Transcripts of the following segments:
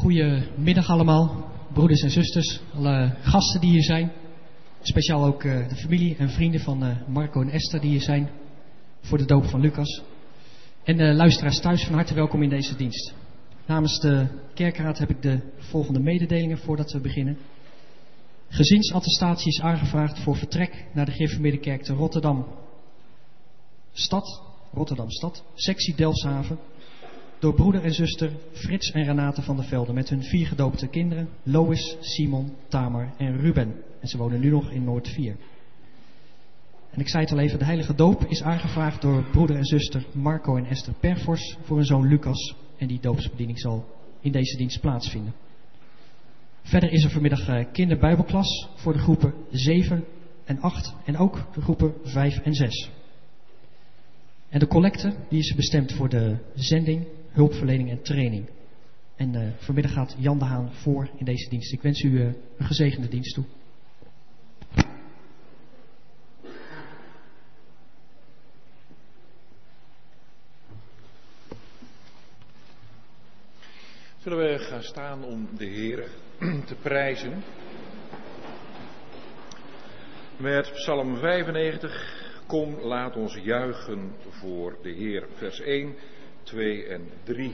Goedemiddag allemaal, broeders en zusters, alle gasten die hier zijn. Speciaal ook de familie en vrienden van Marco en Esther die hier zijn voor de doop van Lucas. En luisteraars thuis, van harte welkom in deze dienst. Namens de kerkraad heb ik de volgende mededelingen voordat we beginnen. Gezinsattestatie is aangevraagd voor vertrek naar de Gereformeerde Kerk te Rotterdam Stad, sectie Delfshaven, door broeder en zuster Frits en Renate van der Velde met hun 4 gedoopte kinderen, Lois, Simon, Tamar en Ruben. En ze wonen nu nog in Noord 4. En ik zei het al even, de heilige doop is aangevraagd door broeder en zuster Marco en Esther Perfors voor hun zoon Lucas. En die doopsbediening zal in deze dienst plaatsvinden. Verder is er vanmiddag kinderbijbelklas voor de groepen 7 en 8 en ook de groepen 5 en 6. En de collecte die is bestemd voor de zending, hulpverlening en training. En vanmiddag gaat Jan de Haan voor in deze dienst. Ik wens u een gezegende dienst toe. Zullen we gaan staan om de Heer te prijzen? Met Psalm 95, kom laat ons juichen voor de Heer. Vers 1, 2 en 3.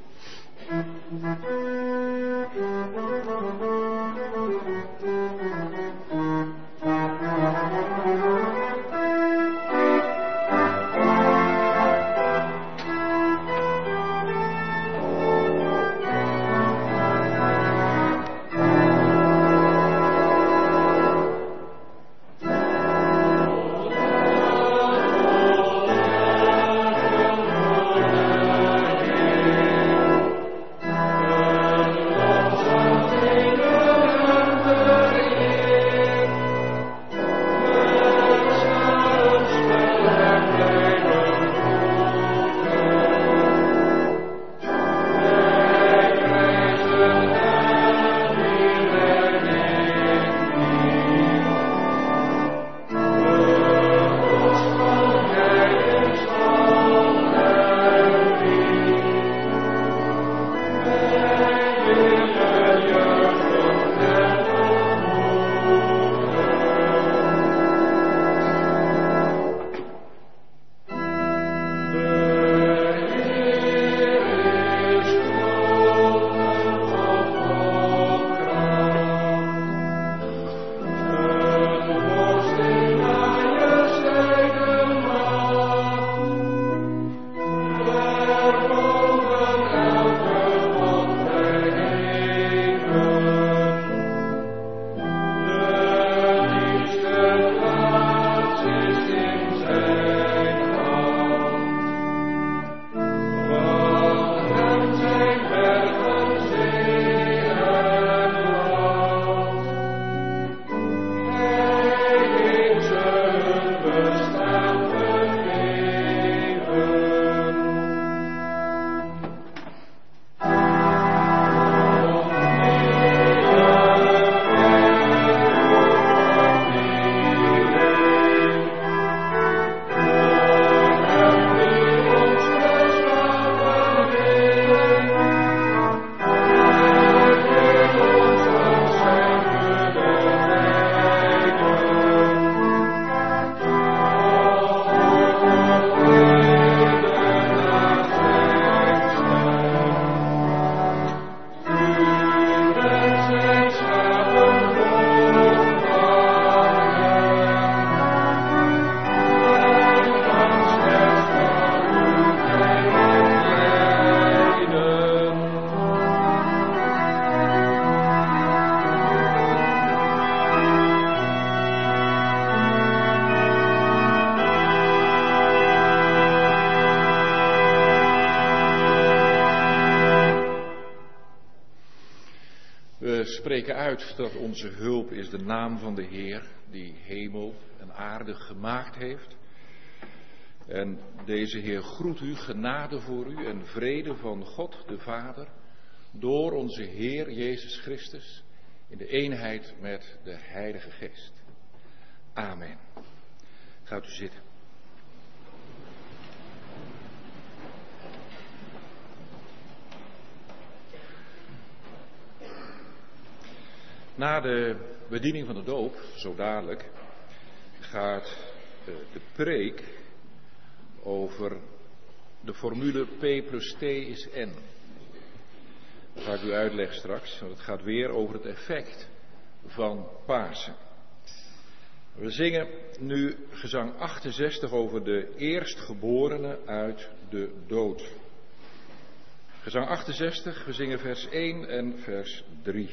Spreken uit dat onze hulp is de naam van de Heer, die hemel en aarde gemaakt heeft. En deze Heer groet u, genade voor u en vrede van God de Vader, door onze Heer Jezus Christus, in de eenheid met de Heilige Geest. Amen. Gaat u zitten. Na de bediening van de doop, zo dadelijk, gaat de preek over de formule P plus T is N. Dat ga ik u uitleggen straks, want het gaat weer over het effect van Pasen. We zingen nu gezang 68 over de eerstgeborene uit de dood. Gezang 68, we zingen vers 1 en vers 3.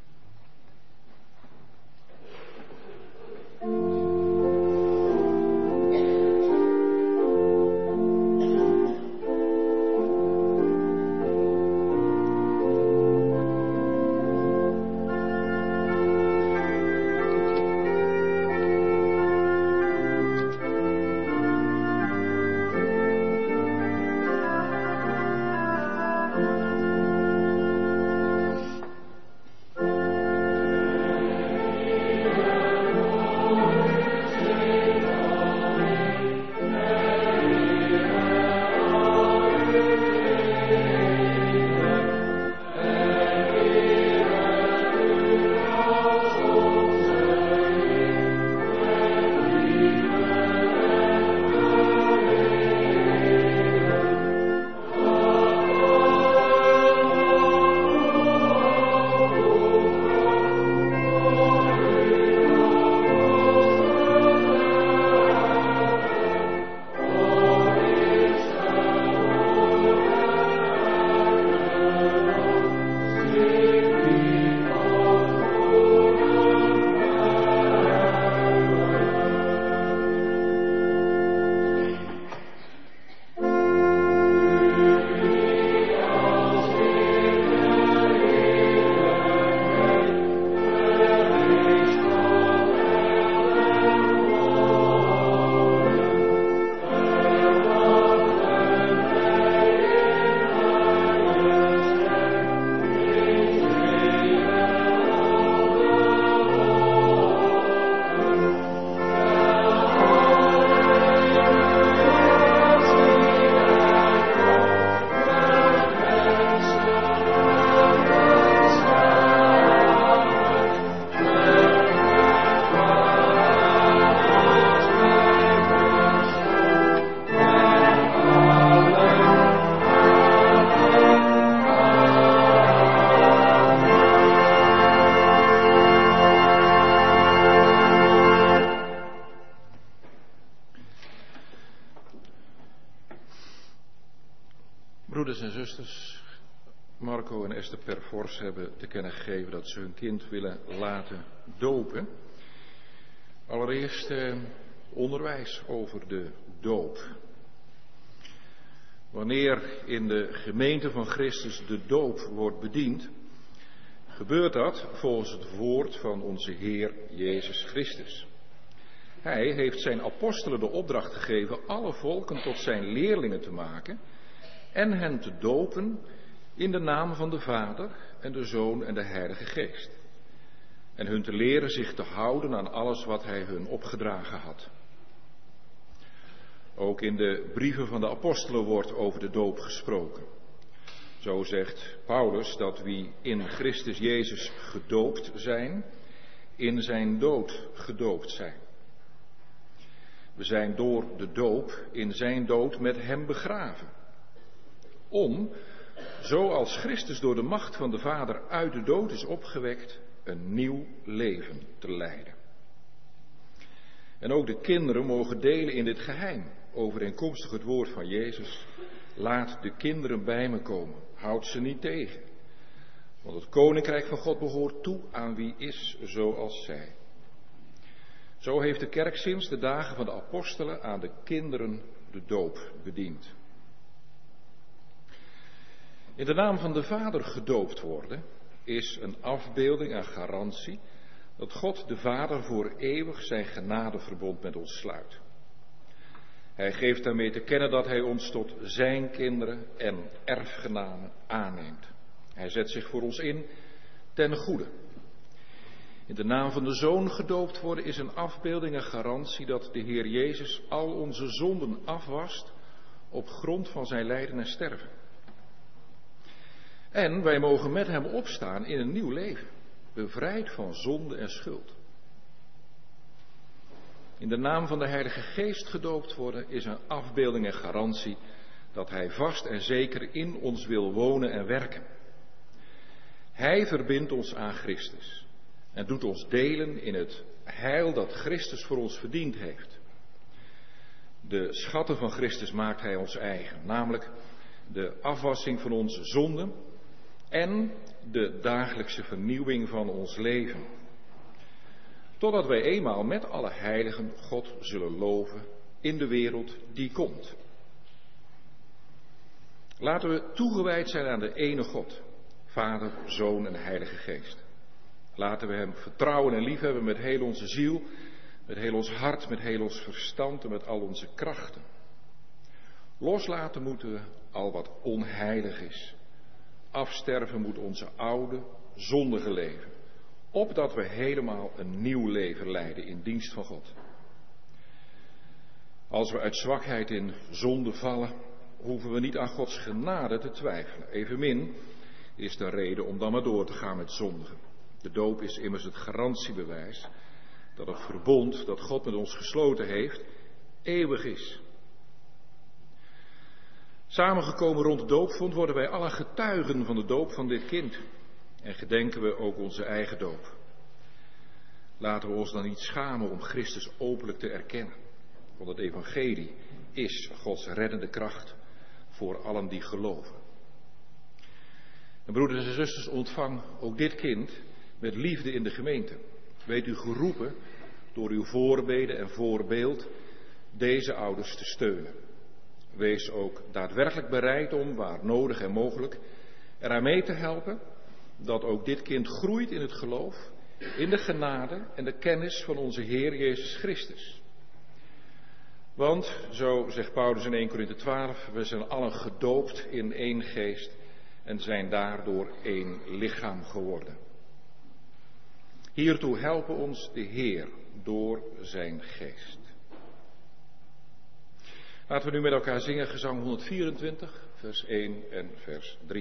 Broeders en zusters, Marco en Esther Perforce hebben te kennen gegeven dat ze hun kind willen laten dopen. Allereerst onderwijs over de doop. Wanneer in de gemeente van Christus de doop wordt bediend, gebeurt dat volgens het woord van onze Heer Jezus Christus. Hij heeft zijn apostelen de opdracht gegeven alle volken tot zijn leerlingen te maken en hen te dopen in de naam van de Vader en de Zoon en de Heilige Geest. En hun te leren zich te houden aan alles wat hij hun opgedragen had. Ook in de brieven van de apostelen wordt over de doop gesproken. Zo zegt Paulus dat wie in Christus Jezus gedoopt zijn, in zijn dood gedoopt zijn. We zijn door de doop in zijn dood met hem begraven. Om, zoals Christus door de macht van de Vader uit de dood is opgewekt, een nieuw leven te leiden. En ook de kinderen mogen delen in dit geheim, overeenkomstig het woord van Jezus. Laat de kinderen bij me komen, houd ze niet tegen. Want het koninkrijk van God behoort toe aan wie is zoals zij. Zo heeft de kerk sinds de dagen van de apostelen aan de kinderen de doop bediend. In de naam van de Vader gedoopt worden is een afbeelding en garantie dat God de Vader voor eeuwig zijn genadeverbond met ons sluit. Hij geeft daarmee te kennen dat hij ons tot zijn kinderen en erfgenamen aanneemt. Hij zet zich voor ons in ten goede. In de naam van de Zoon gedoopt worden is een afbeelding en garantie dat de Heer Jezus al onze zonden afwast op grond van zijn lijden en sterven. En wij mogen met hem opstaan in een nieuw leven. bevrijd van zonde en schuld. In de naam van de Heilige Geest gedoopt worden is een afbeelding en garantie dat Hij vast en zeker in ons wil wonen en werken. Hij verbindt ons aan Christus en doet ons delen in het heil dat Christus voor ons verdiend heeft. De schatten van Christus maakt Hij ons eigen, namelijk de afwassing van onze zonden en de dagelijkse vernieuwing van ons leven. Totdat wij eenmaal met alle heiligen God zullen loven in de wereld die komt. Laten we toegewijd zijn aan de ene God, Vader, Zoon en Heilige Geest. Laten we Hem vertrouwen en liefhebben met heel onze ziel, met heel ons hart, met heel ons verstand en met al onze krachten. Loslaten moeten we al wat onheilig is. Afsterven moet onze oude, zondige leven, opdat we helemaal een nieuw leven leiden in dienst van God. Als we uit zwakheid in zonde vallen, hoeven we niet aan Gods genade te twijfelen. Evenmin is de reden om dan maar door te gaan met zondigen. De doop is immers het garantiebewijs dat het verbond dat God met ons gesloten heeft, eeuwig is. Samengekomen rond de doopvond worden wij allen getuigen van de doop van dit kind. En gedenken we ook onze eigen doop. Laten we ons dan niet schamen om Christus openlijk te erkennen. Want het evangelie is Gods reddende kracht voor allen die geloven. En broeders en zusters, ontvang ook dit kind met liefde in de gemeente. Weet u geroepen door uw voorbeden en voorbeeld deze ouders te steunen. Wees ook daadwerkelijk bereid om, waar nodig en mogelijk, eraan mee te helpen dat ook dit kind groeit in het geloof, in de genade en de kennis van onze Heer Jezus Christus. Want, zo zegt Paulus in 1 Korinthe 12, we zijn allen gedoopt in één geest en zijn daardoor één lichaam geworden. Hiertoe helpen ons de Heer door zijn geest. Laten we nu met elkaar zingen gezang 124, vers 1 en vers 3.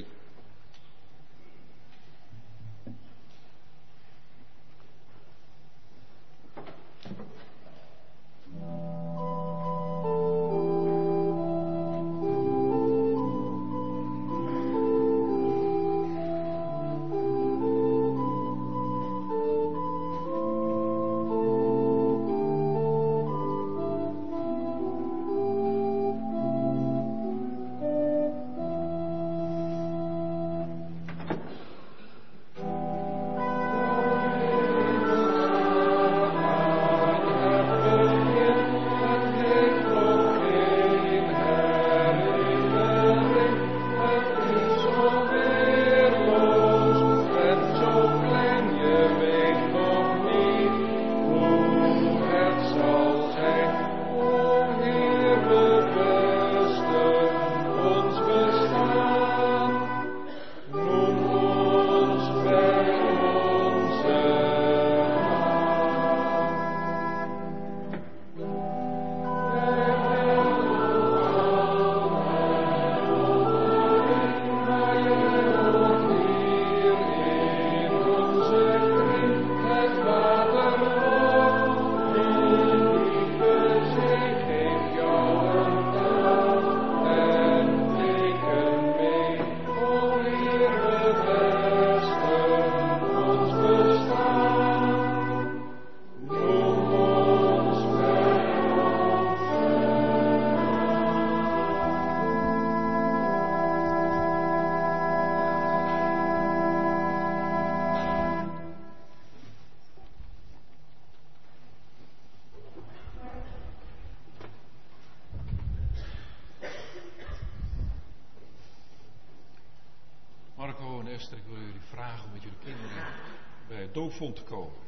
Marco en Esther, ik wil jullie vragen om met jullie kinderen bij het doopvond te komen.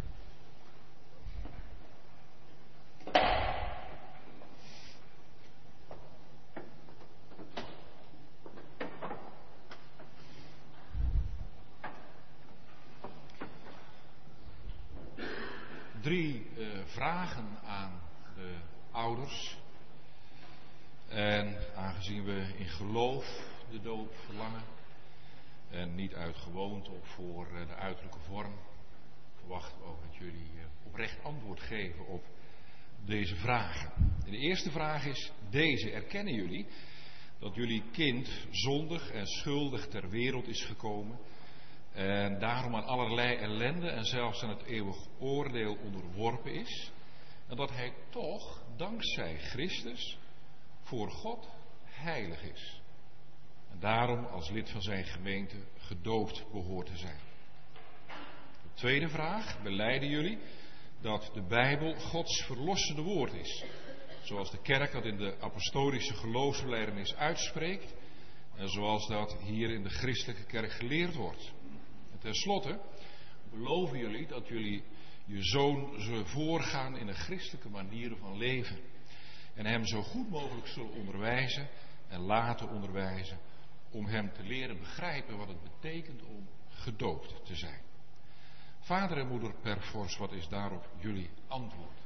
Drie vragen aan de ouders. En aangezien we in geloof de doop verlangen, En niet uit gewoonte of voor de uiterlijke vorm. Verwachten we ook dat jullie oprecht antwoord geven op deze vragen. En de eerste vraag is deze. Erkennen jullie dat jullie kind zondig en schuldig ter wereld is gekomen en daarom aan allerlei ellende en zelfs aan het eeuwig oordeel onderworpen is? En dat hij toch, dankzij Christus, voor God heilig is. En daarom als lid van zijn gemeente gedoopt behoort te zijn. De tweede vraag. Belijden jullie dat de Bijbel Gods verlossende woord is? Zoals de kerk dat in de apostolische geloofsbelijdenis uitspreekt. En zoals dat hier in de christelijke kerk geleerd wordt. En tenslotte beloven jullie dat jullie je zoon zullen voorgaan in een christelijke manier van leven. En hem zo goed mogelijk zullen onderwijzen en laten onderwijzen. Om hem te leren begrijpen wat het betekent om gedoopt te zijn. Vader en moeder Perfors, wat is daarop jullie antwoord?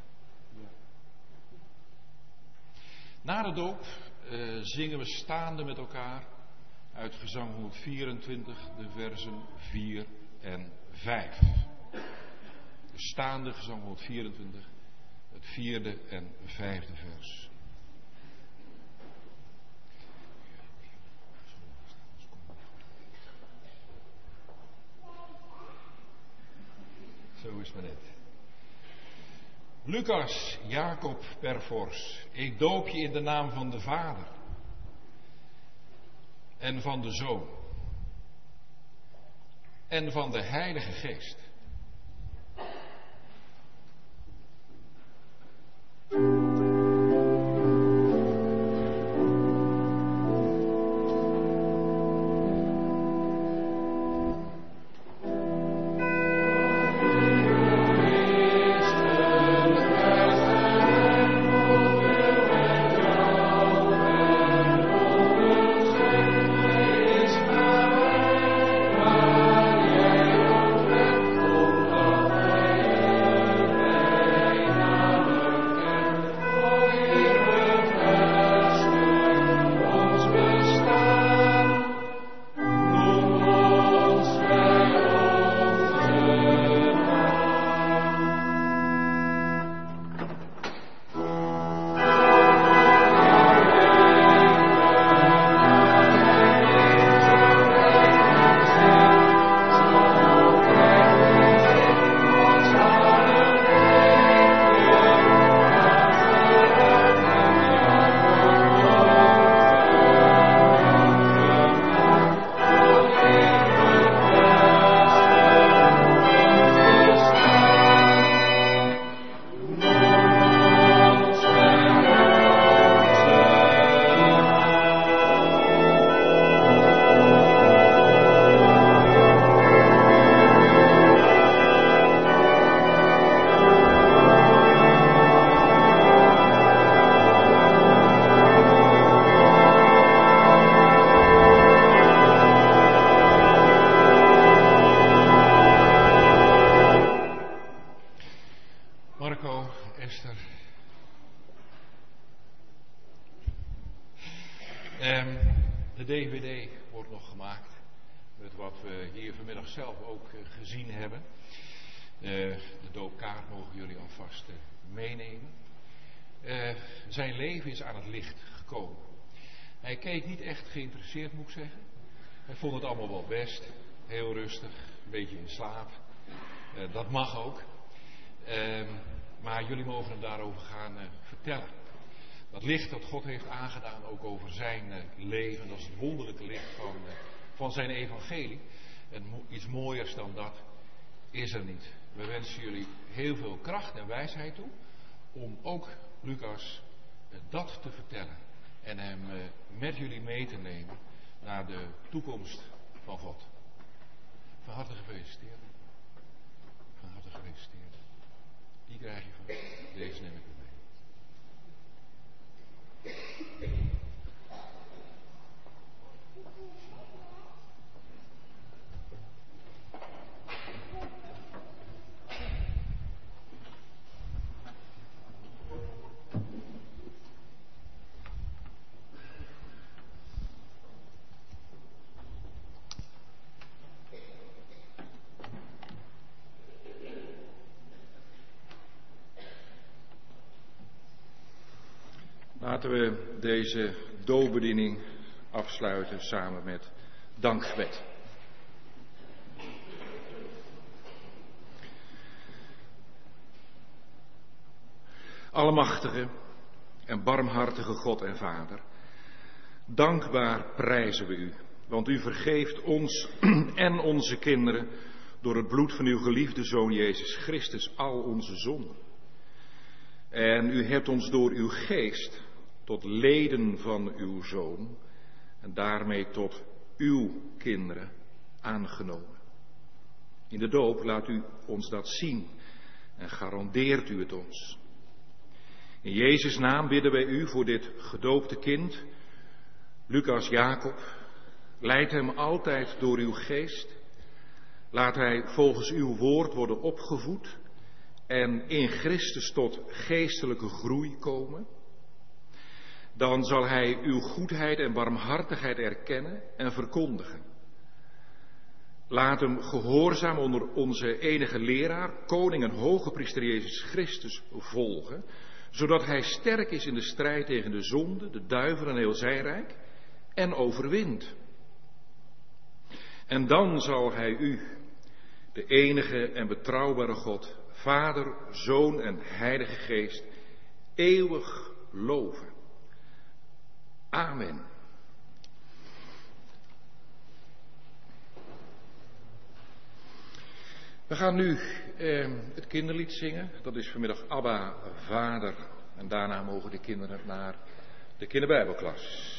Na de doop zingen we staande met elkaar uit gezang 124 de versen 4 en 5. De staande gezang 124, het 4e en 5e vers. Zo is maar net. Lucas, Jacob Perfors, ik doop je in de naam van de Vader en van de Zoon en van de Heilige Geest. De DVD wordt nog gemaakt. Met wat we hier vanmiddag zelf ook gezien hebben. De doopkaart mogen jullie alvast meenemen. Zijn leven is aan het licht gekomen. Hij keek niet echt geïnteresseerd, moet ik zeggen. Hij vond het allemaal wel best. Heel rustig, een beetje in slaap. Dat mag ook. Maar jullie mogen hem daarover gaan vertellen. Dat licht dat God heeft aangedaan ook over zijn leven. Dat is het wonderlijke licht van zijn evangelie. En iets mooiers dan dat is er niet. We wensen jullie heel veel kracht en wijsheid toe. Om ook Lucas dat te vertellen. En hem met jullie mee te nemen naar de toekomst van God. Van harte gefeliciteerd. Van harte gefeliciteerd. Die krijg je van mij. Deze neem ik mee. Laten we deze doopbediening afsluiten samen met dankgebed. Allemachtige en barmhartige God en Vader, dankbaar prijzen we u, want u vergeeft ons en onze kinderen door het bloed van uw geliefde Zoon Jezus Christus al onze zonden. En u hebt ons door uw geest tot leden van uw Zoon en daarmee tot uw kinderen aangenomen. In de doop laat u ons dat zien en garandeert u het ons. In Jezus' naam bidden wij u voor dit gedoopte kind, Lucas Jacob. Leid hem altijd door uw geest. Laat hij volgens uw woord worden opgevoed en in Christus tot geestelijke groei komen. Dan zal hij uw goedheid en barmhartigheid erkennen en verkondigen. Laat hem gehoorzaam onder onze enige leraar, koning en hoge priester Jezus Christus volgen, zodat hij sterk is in de strijd tegen de zonde, de duivel en heel zijn rijk, en overwint. En dan zal hij u, de enige en betrouwbare God, Vader, Zoon en Heilige Geest, eeuwig loven. Amen. We gaan nu het kinderlied zingen. Dat is vanmiddag Abba, Vader. En daarna mogen de kinderen naar de kinderbijbelklas.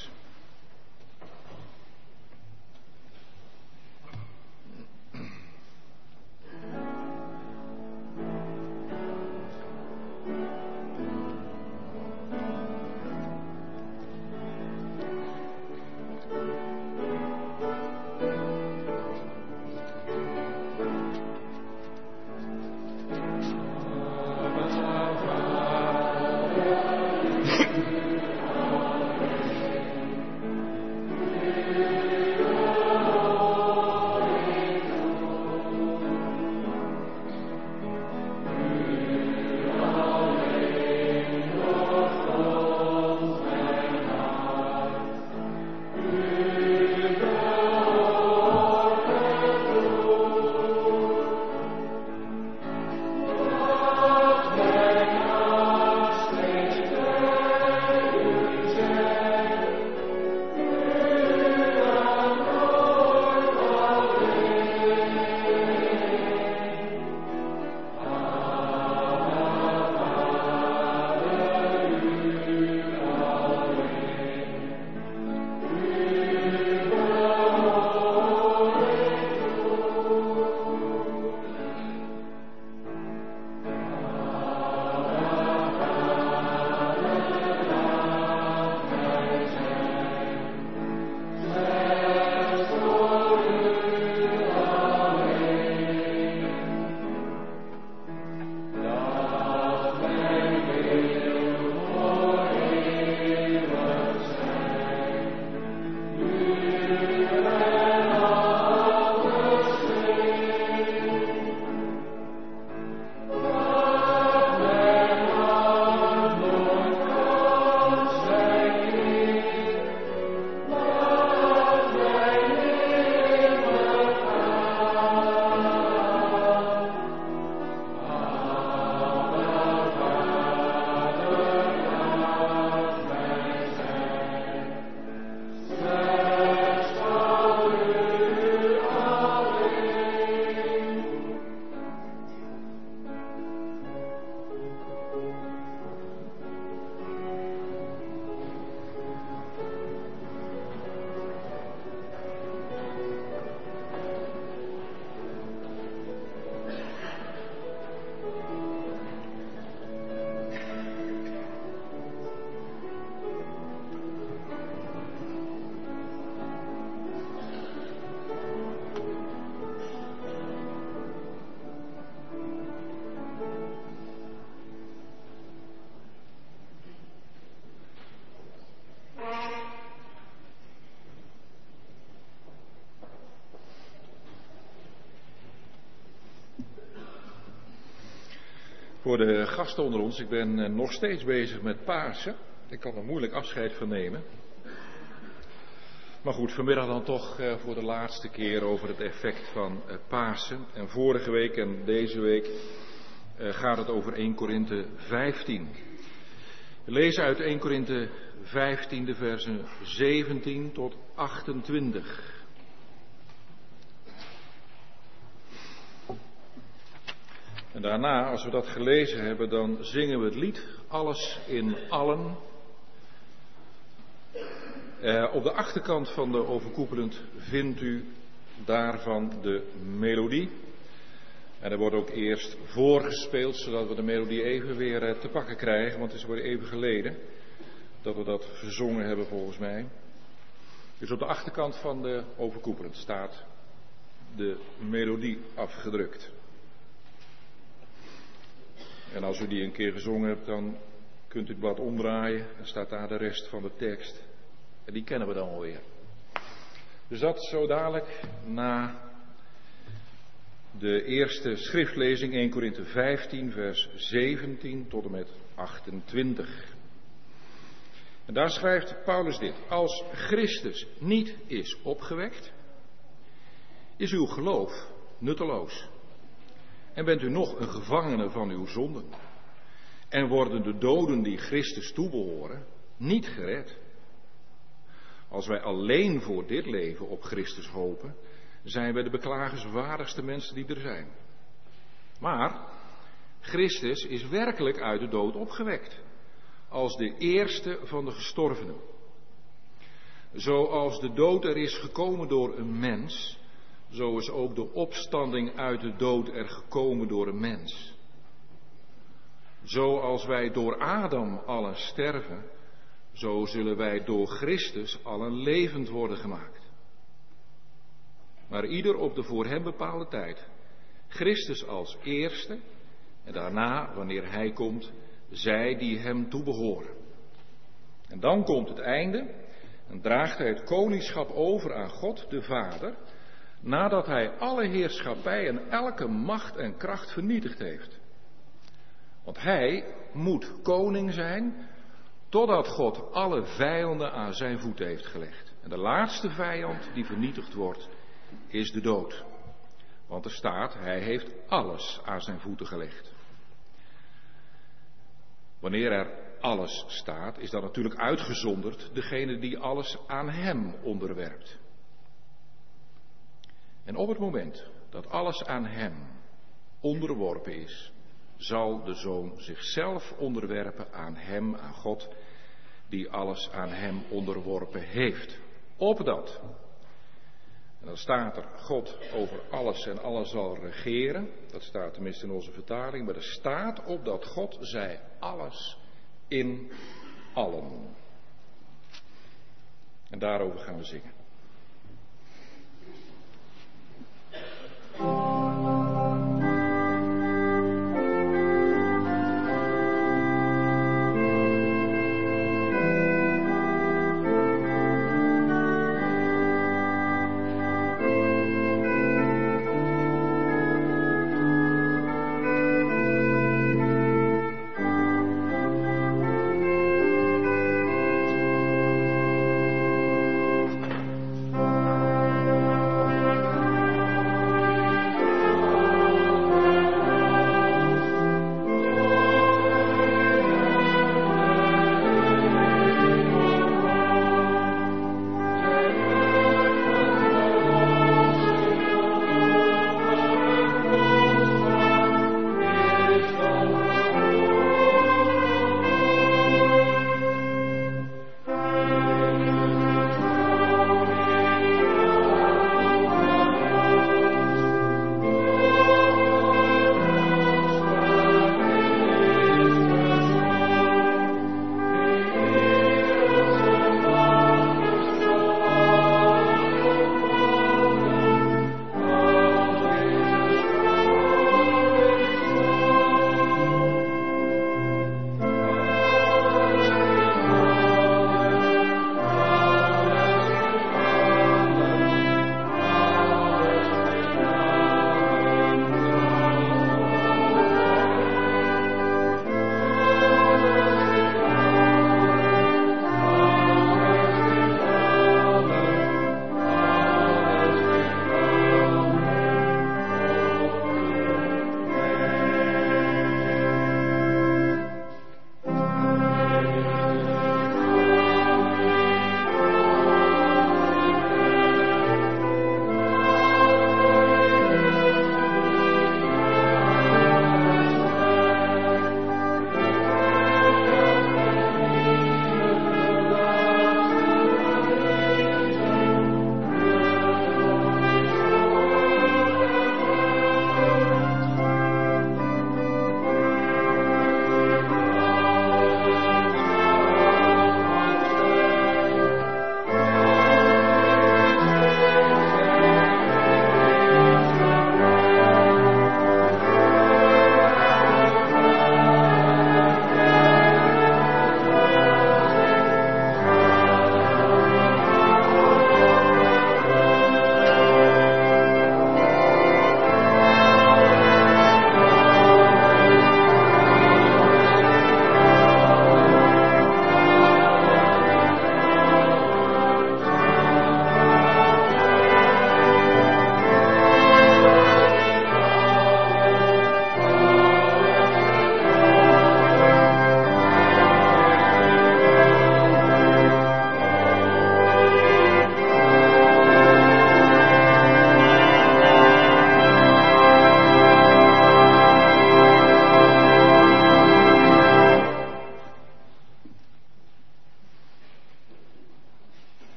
Voor de gasten onder ons, ik ben nog steeds bezig met Pasen. Ik kan er moeilijk afscheid van nemen. Maar goed, vanmiddag dan toch voor de laatste keer over het effect van Pasen. En vorige week en deze week gaat het over 1 Korinthe 15. We lezen uit 1 Korinthe 15 de versen 17 tot 28. En daarna, als we dat gelezen hebben, dan zingen we het lied Alles in Allen. Op de achterkant van de overkoepelend vindt u daarvan de melodie. En er wordt ook eerst voorgespeeld, zodat we de melodie even weer te pakken krijgen. Want het is weer even geleden dat we dat gezongen hebben volgens mij. Dus op de achterkant van de overkoepelend staat de melodie afgedrukt. En als u die een keer gezongen hebt, dan kunt u het blad omdraaien. En staat daar de rest van de tekst. En die kennen we dan alweer. Dus dat zo dadelijk na de eerste schriftlezing 1 Korinthe 15 vers 17 tot en met 28. En daar schrijft Paulus dit. Als Christus niet is opgewekt, is uw geloof nutteloos. En bent u nog een gevangene van uw zonden. En worden de doden die Christus toebehoren niet gered. Als wij alleen voor dit leven op Christus hopen, zijn wij de beklagenswaardigste mensen die er zijn. Maar Christus is werkelijk uit de dood opgewekt. Als de eerste van de gestorvenen. Zoals de dood er is gekomen door een mens, zo is ook de opstanding uit de dood er gekomen door een mens. Zoals wij door Adam allen sterven, zo zullen wij door Christus allen levend worden gemaakt. Maar ieder op de voor hem bepaalde tijd. Christus als eerste en daarna, wanneer hij komt, zij die hem toebehoren. En dan komt het einde en draagt hij het koningschap over aan God de Vader, nadat hij alle heerschappij en elke macht en kracht vernietigd heeft. Want hij moet koning zijn, totdat God alle vijanden aan zijn voeten heeft gelegd. En de laatste vijand die vernietigd wordt, is de dood. Want er staat, hij heeft alles aan zijn voeten gelegd. Wanneer er alles staat, is dat natuurlijk uitgezonderd degene die alles aan hem onderwerpt. En op het moment dat alles aan hem onderworpen is, zal de Zoon zichzelf onderwerpen aan hem, aan God, die alles aan hem onderworpen heeft. Opdat, en dan staat er, God over alles en alles zal regeren. Dat staat tenminste in onze vertaling, maar er staat opdat God zij alles in allen. En daarover gaan we zingen.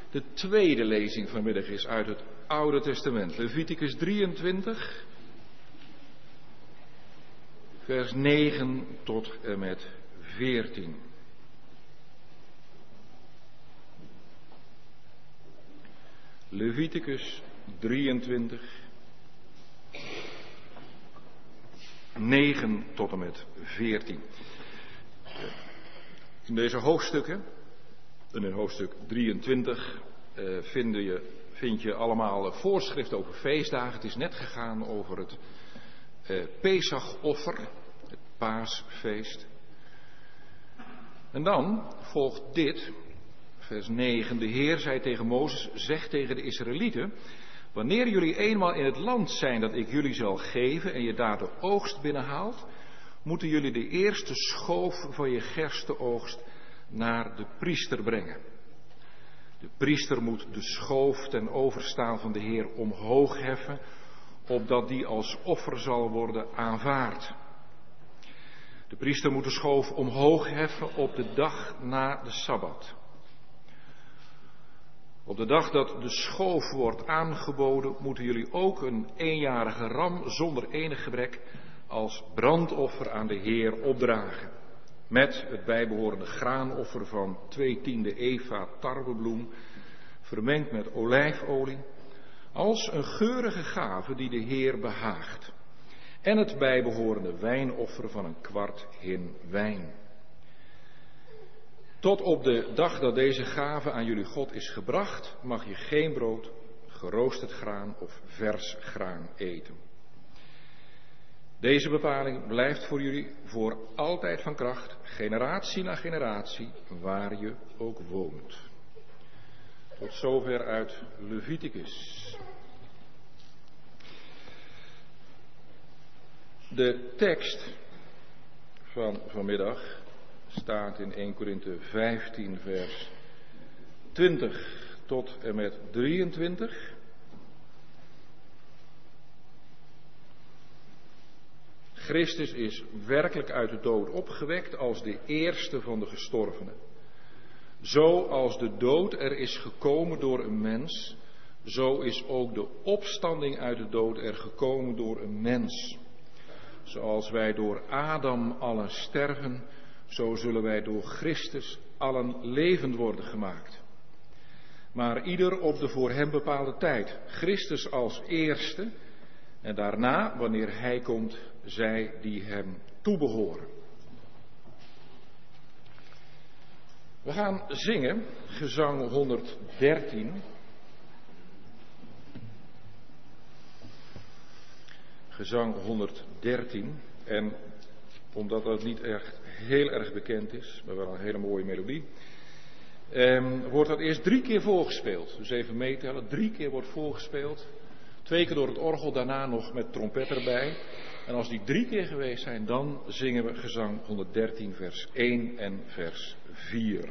De tweede lezing vanmiddag is uit het Oude Testament. Leviticus 23, vers 9 tot en met 14. Leviticus 23, 9 tot en met 14. In deze hoofdstukken, en in hoofdstuk 23, vind je allemaal voorschriften over feestdagen. Het is net gegaan over het Pesachoffer, het paasfeest. En dan volgt dit, vers 9. De Heer zei tegen Mozes, zeg tegen de Israëlieten, wanneer jullie eenmaal in het land zijn dat ik jullie zal geven en je daar de oogst binnenhaalt, moeten jullie de eerste schoof van je gerstenoogst naar de priester brengen. De priester moet de schoof ten overstaan van de Heer omhoog heffen, opdat die als offer zal worden aanvaard. De priester moet de schoof omhoog heffen op de dag na de Sabbat. Op de dag dat de schoof wordt aangeboden, moeten jullie ook een eenjarige ram zonder enig gebrek als brandoffer aan de Heer opdragen. Met het bijbehorende graanoffer van 2/10 eva tarwebloem, vermengd met olijfolie, als een geurige gave die de Heer behaagt. En het bijbehorende wijnoffer van 1/4 hin wijn. Tot op de dag dat deze gave aan jullie God is gebracht, mag je geen brood, geroosterd graan of vers graan eten. Deze bepaling blijft voor jullie voor altijd van kracht, generatie na generatie, waar je ook woont. Tot zover uit Leviticus. De tekst van vanmiddag staat in 1 Korinthe 15 vers 20 tot en met 23. Christus is werkelijk uit de dood opgewekt als de eerste van de gestorvenen. Zoals de dood er is gekomen door een mens, zo is ook de opstanding uit de dood er gekomen door een mens. Zoals wij door Adam allen sterven, zo zullen wij door Christus allen levend worden gemaakt. Maar ieder op de voor hem bepaalde tijd. Christus als eerste en daarna, wanneer hij komt, zij die hem toebehoren. We gaan zingen, gezang 113. Gezang 113. En omdat dat niet echt heel erg bekend is, maar wel een hele mooie melodie, wordt dat eerst 3 keer voorgespeeld. Dus even meetellen, 3 keer wordt voorgespeeld. 2 keer door het orgel, daarna nog met trompet erbij. En als die 3 keer geweest zijn, dan zingen we gezang 113 vers 1 en vers 4.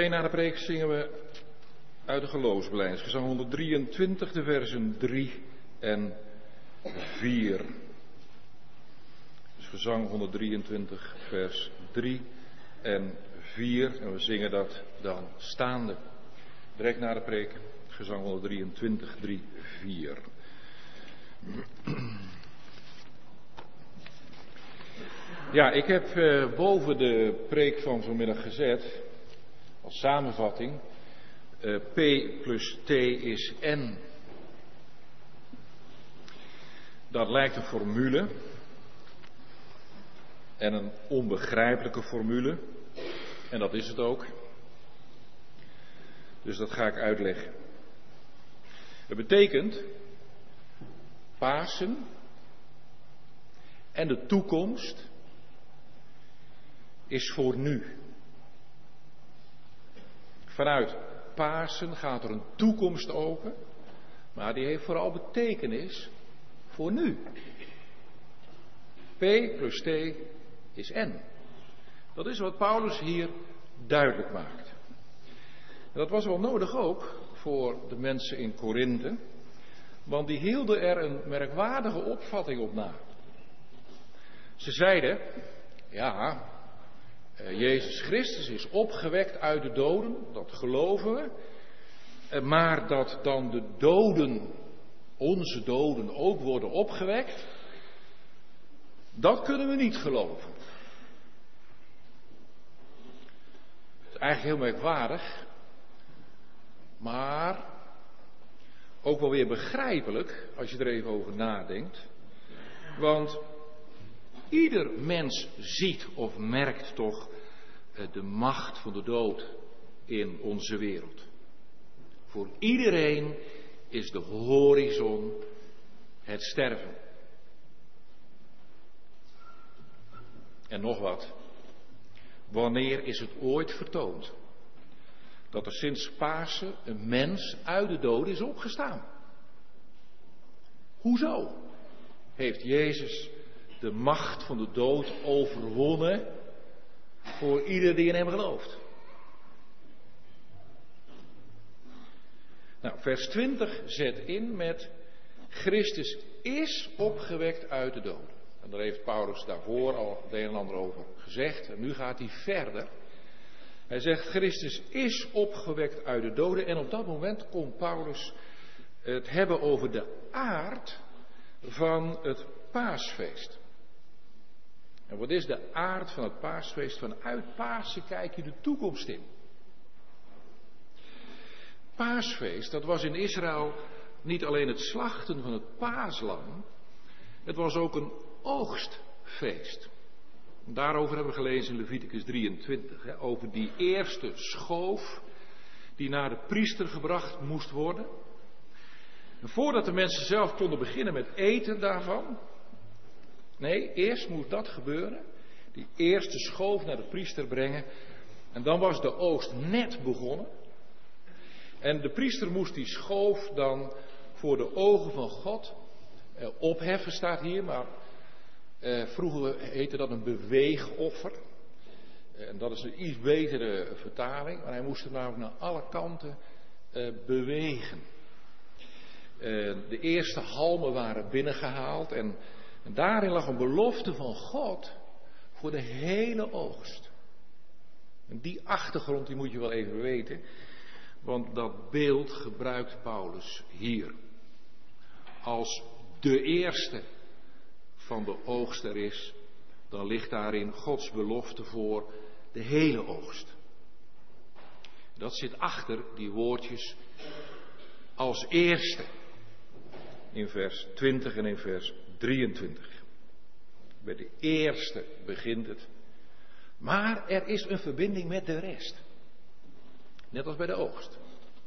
Meteen na de preek zingen we uit de geloofsbelijdenis, gezang 123, de versen 3 en 4. Dus gezang 123, vers 3 en 4. En we zingen dat dan staande. Direct na de preek, gezang 123, 3, 4. Ja, ik heb boven de preek van vanmiddag gezet, als samenvatting, P plus T is N. Dat lijkt een formule en een onbegrijpelijke formule. En dat is het ook. Dus dat ga ik uitleggen. Het betekent Pasen en de toekomst is voor nu. Vanuit Pasen gaat er een toekomst open, maar die heeft vooral betekenis voor nu. P plus T is N. Dat is wat Paulus hier duidelijk maakt. En dat was wel nodig ook voor de mensen in Korinthe, want die hielden er een merkwaardige opvatting op na. Ze zeiden, ja, Jezus Christus is opgewekt uit de doden, dat geloven we. Maar dat dan de doden, onze doden, ook worden opgewekt, dat kunnen we niet geloven. Het is eigenlijk heel merkwaardig, maar ook wel weer begrijpelijk als je er even over nadenkt. Want ieder mens ziet of merkt toch de macht van de dood in onze wereld. Voor iedereen is de horizon het sterven. En nog wat. Wanneer is het ooit vertoond dat er sinds Pasen een mens uit de dood is opgestaan? Hoezo heeft Jezus de macht van de dood overwonnen voor ieder die in hem gelooft? Nou, vers 20 zet in met Christus is opgewekt uit de doden. En daar heeft Paulus daarvoor al het een en ander over gezegd. En nu gaat hij verder. Hij zegt Christus is opgewekt uit de doden. En op dat moment komt Paulus het hebben over de aard van het paasfeest. En wat is de aard van het paasfeest? Vanuit Pasen kijk je de toekomst in. Paasfeest, dat was in Israël niet alleen het slachten van het paaslam, het was ook een oogstfeest. Daarover hebben we gelezen in Leviticus 23, over die eerste schoof die naar de priester gebracht moest worden. En voordat de mensen zelf konden beginnen met eten daarvan, nee, eerst moest dat gebeuren, die eerste schoof naar de priester brengen, en dan was de oogst net begonnen. En de priester moest die schoof dan voor de ogen van God opheffen, staat hier, maar vroeger heette dat een beweegoffer. En dat is een iets betere vertaling, maar hij moest hem namelijk naar alle kanten bewegen. De eerste halmen waren binnengehaald en daarin lag een belofte van God voor de hele oogst. En die achtergrond die moet je wel even weten. Want dat beeld gebruikt Paulus hier. Als de eerste van de oogst er is, dan ligt daarin Gods belofte voor de hele oogst. Dat zit achter die woordjes als eerste. In vers 20 en in vers 23. Bij de eerste begint het. Maar er is een verbinding met de rest. Net als bij de oogst.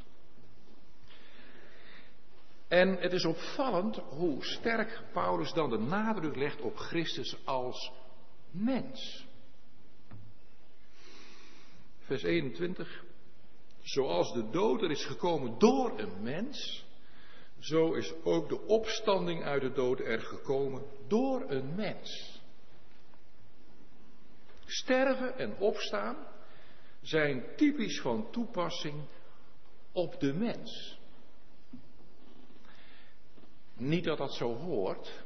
En het is opvallend hoe sterk Paulus dan de nadruk legt op Christus als mens. Vers 21. Zoals de dood er is gekomen door een mens, zo is ook de opstanding uit de dood er gekomen door een mens. Sterven en opstaan, zijn typisch van toepassing op de mens. Niet dat dat zo hoort.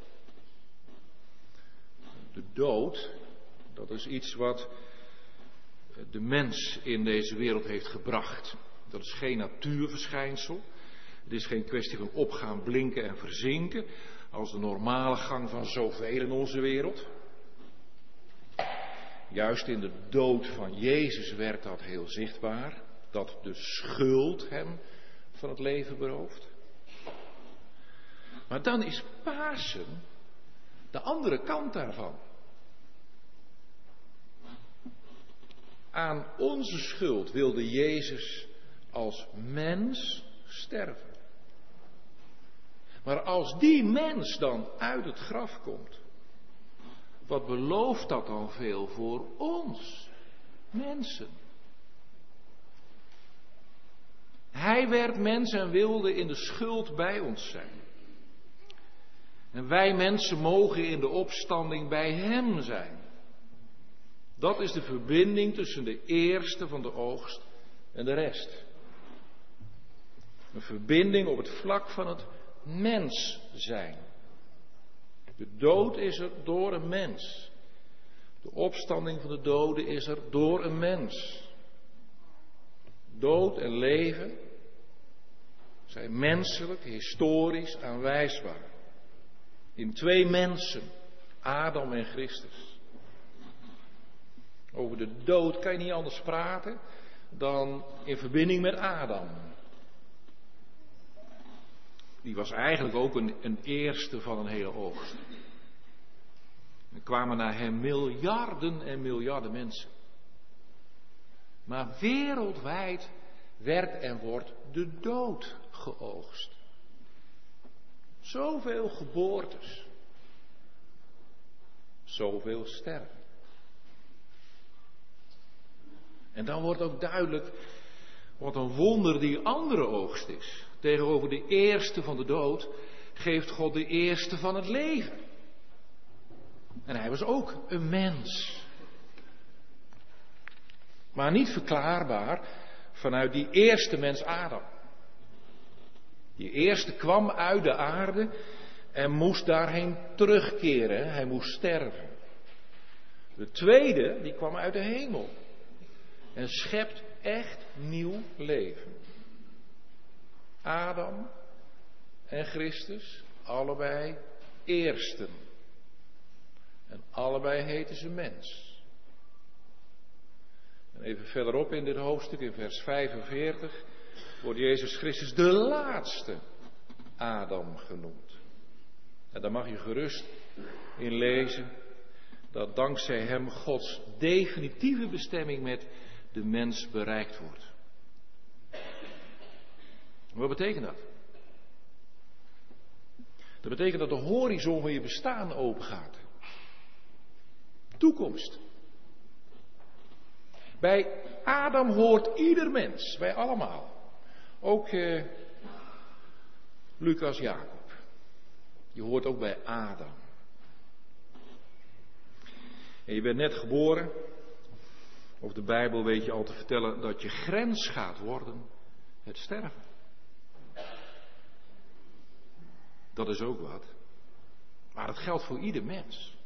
De dood, dat is iets wat de mens in deze wereld heeft gebracht. Dat is geen natuurverschijnsel. Het is geen kwestie van opgaan, blinken en verzinken, als de normale gang van zoveel in onze wereld. Juist in de dood van Jezus werd dat heel zichtbaar, dat de schuld hem van het leven berooft. Maar dan is Pasen de andere kant daarvan. Aan onze schuld wilde Jezus als mens sterven. Maar als die mens dan uit het graf komt, wat belooft dat dan veel voor ons, mensen? Hij werd mens en wilde in de schuld bij ons zijn. En wij mensen mogen in de opstanding bij hem zijn. Dat is de verbinding tussen de eerste van de oogst en de rest. Een verbinding op het vlak van het mens zijn. De dood is er door een mens. De opstanding van de doden is er door een mens. Dood en leven zijn menselijk, historisch aanwijsbaar. In twee mensen, Adam en Christus. Over de dood kan je niet anders praten dan in verbinding met Adam. Die was eigenlijk ook een eerste van een hele oogst. Er kwamen na hem miljarden en miljarden mensen. Maar wereldwijd werd en wordt de dood geoogst. Zoveel geboortes. Zoveel sterven. En dan wordt ook duidelijk wat een wonder die andere oogst is. Tegenover de eerste van de dood geeft God de eerste van het leven. En hij was ook een mens. Maar niet verklaarbaar vanuit die eerste mens Adam. Die eerste kwam uit de aarde en moest daarheen terugkeren. Hij moest sterven. De tweede, die kwam uit de hemel. En schept echt nieuw leven. Adam en Christus, allebei eersten. En allebei heten ze mens. En even verderop in dit hoofdstuk, in vers 45, wordt Jezus Christus de laatste Adam genoemd. En daar mag je gerust in lezen dat dankzij hem Gods definitieve bestemming met de mens bereikt wordt. Wat betekent dat? Dat betekent dat de horizon van je bestaan opengaat. Toekomst. Bij Adam hoort ieder mens, wij allemaal. Ook Lucas Jacob. Je hoort ook bij Adam. En je bent net geboren. Of de Bijbel weet je al te vertellen dat je grens gaat worden het sterven. Dat is ook wat. Maar dat geldt voor ieder mens.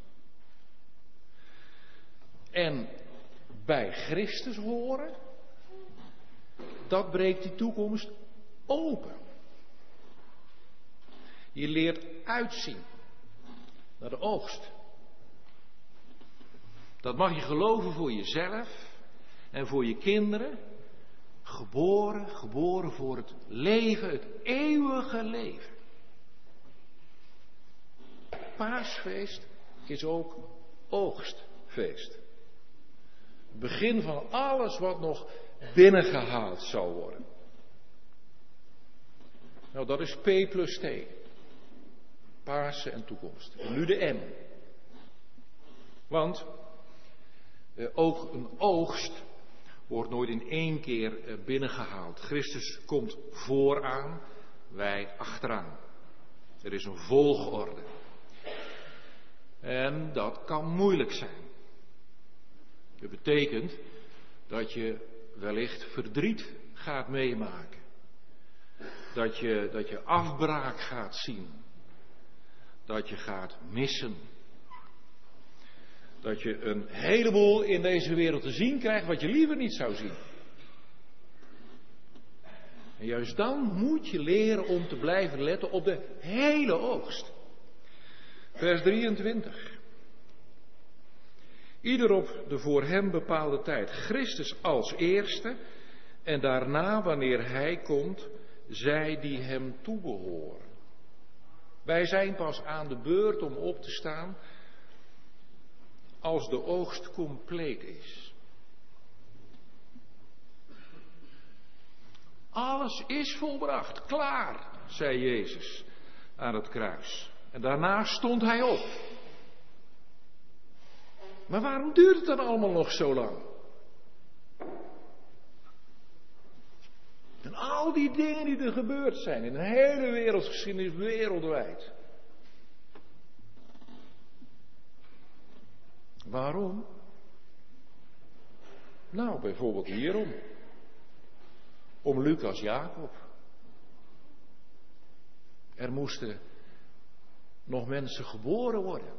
En bij Christus horen, dat breekt die toekomst open. Je leert uitzien naar de oogst. Dat mag je geloven voor jezelf en voor je kinderen. Geboren voor het leven, het eeuwige leven. Paasfeest is ook oogstfeest. Het begin van alles wat nog binnengehaald zal worden. Nou, dat is P plus T. Pasen en toekomst. En nu de M. Want ook een oogst wordt nooit in één keer binnengehaald. Christus komt vooraan, wij achteraan. Er is een volgorde. En dat kan moeilijk zijn. Dat betekent dat je wellicht verdriet gaat meemaken. Dat je afbraak gaat zien. Dat je gaat missen. Dat je een heleboel in deze wereld te zien krijgt wat je liever niet zou zien. En juist dan moet je leren om te blijven letten op de hele oogst. Vers 23. Ieder op de voor hem bepaalde tijd. Christus als eerste en daarna, wanneer hij komt, zij die hem toebehoren. Wij zijn pas aan de beurt om op te staan als de oogst compleet is. Alles is volbracht, klaar, zei Jezus aan het kruis. En daarna stond hij op. Maar waarom duurt het dan allemaal nog zo lang? En al die dingen die er gebeurd zijn in de hele wereldgeschiedenis, wereldwijd. Waarom? Nou, bijvoorbeeld hierom. Om Lucas Jacob. Er moesten nog mensen geboren worden.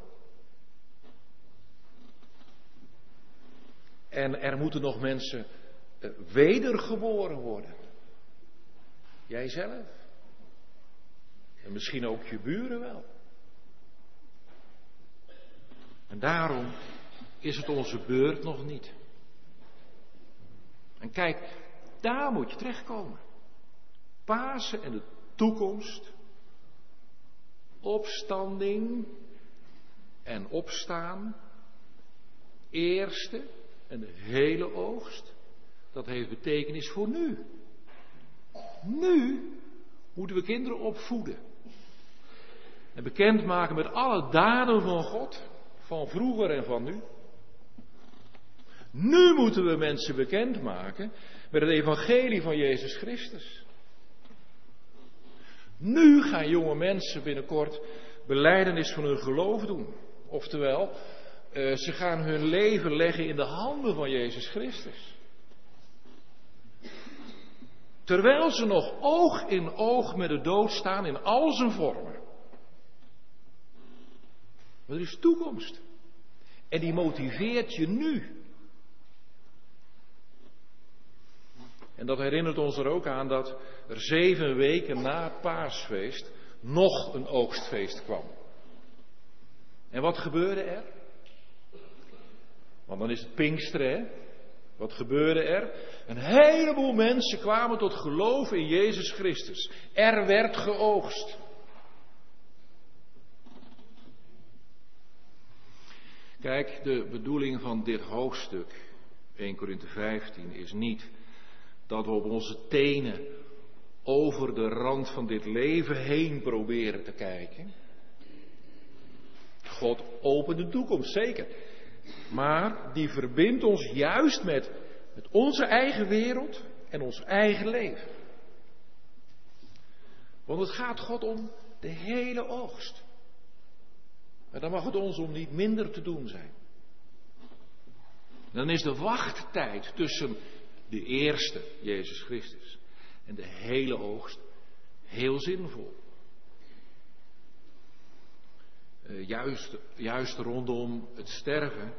En er moeten nog mensen wedergeboren worden. Jijzelf. En misschien ook je buren wel. En daarom is het onze beurt nog niet. En kijk, daar moet je terechtkomen. Pasen en de toekomst. Opstanding en opstaan. Eerste en de hele oogst. Dat heeft betekenis voor nu. Nu moeten we kinderen opvoeden. En bekendmaken met alle daden van God. Van vroeger en van nu. Nu moeten we mensen bekendmaken met het evangelie van Jezus Christus. Nu gaan jonge mensen binnenkort belijdenis van hun geloof doen. Oftewel, ze gaan hun leven leggen in de handen van Jezus Christus. Terwijl ze nog oog in oog met de dood staan in al zijn vormen. Maar er is toekomst. En die motiveert je nu. En dat herinnert ons er ook aan dat er 7 weken na het paasfeest nog een oogstfeest kwam. En wat gebeurde er? Want dan is het Pinksteren, hè? Wat gebeurde er? Een heleboel mensen kwamen tot geloof in Jezus Christus. Er werd geoogst. Kijk, de bedoeling van dit hoofdstuk, 1 Korinthe 15, is niet dat we op onze tenen over de rand van dit leven heen proberen te kijken. God opent de toekomst, zeker. Maar die verbindt ons juist met onze eigen wereld en ons eigen leven. Want het gaat God om de hele oogst. En dan mag het ons om niet minder te doen zijn. Dan is de wachttijd tussen de eerste, Jezus Christus, en de hele oogst heel zinvol. Juist rondom het sterven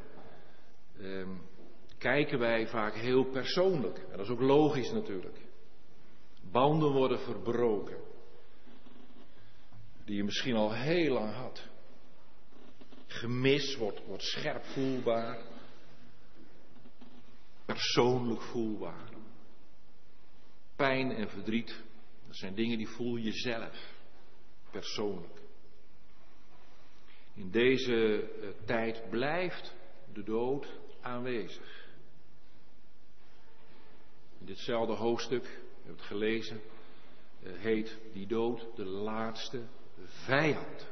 kijken wij vaak heel persoonlijk. En dat is ook logisch natuurlijk. Banden worden verbroken. Die je misschien al heel lang had. Gemis wordt scherp voelbaar. Persoonlijk voelbaar. Pijn en verdriet, dat zijn dingen die voel je zelf. Persoonlijk. In deze tijd blijft de dood aanwezig. In ditzelfde hoofdstuk, we hebben het gelezen, heet die dood de laatste vijand.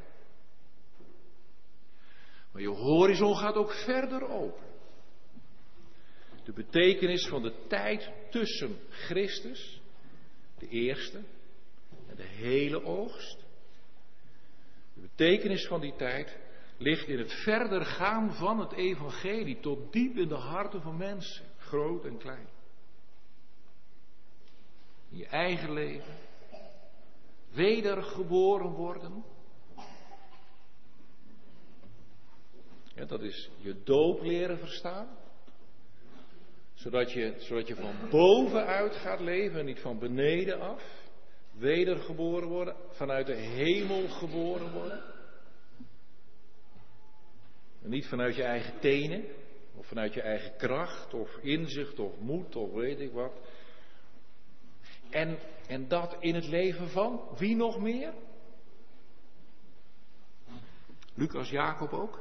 Maar je horizon gaat ook verder open. De betekenis van de tijd tussen Christus, de eerste, en de hele oogst. De betekenis van die tijd ligt in het verder gaan van het evangelie tot diep in de harten van mensen, groot en klein. in je eigen leven. Wedergeboren worden. Ja, dat is je doop leren verstaan. Zodat je van bovenuit gaat leven en niet van beneden af. Wedergeboren worden, vanuit de hemel geboren worden. En niet vanuit je eigen tenen, of vanuit je eigen kracht, of inzicht, of moed, of weet ik wat. En dat in het leven van wie nog meer? Lucas Jacob ook.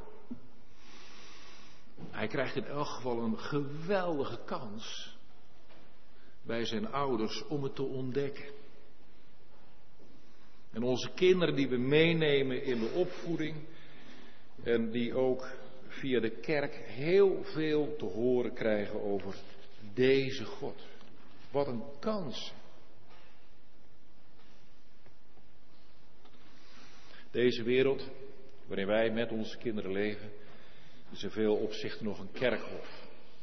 Hij krijgt in elk geval een geweldige kans bij zijn ouders om het te ontdekken. En onze kinderen die we meenemen in de opvoeding en die ook via de kerk heel veel te horen krijgen over deze God. Wat een kans. Deze wereld waarin wij met onze kinderen leven is in veel opzichten nog een kerkhof.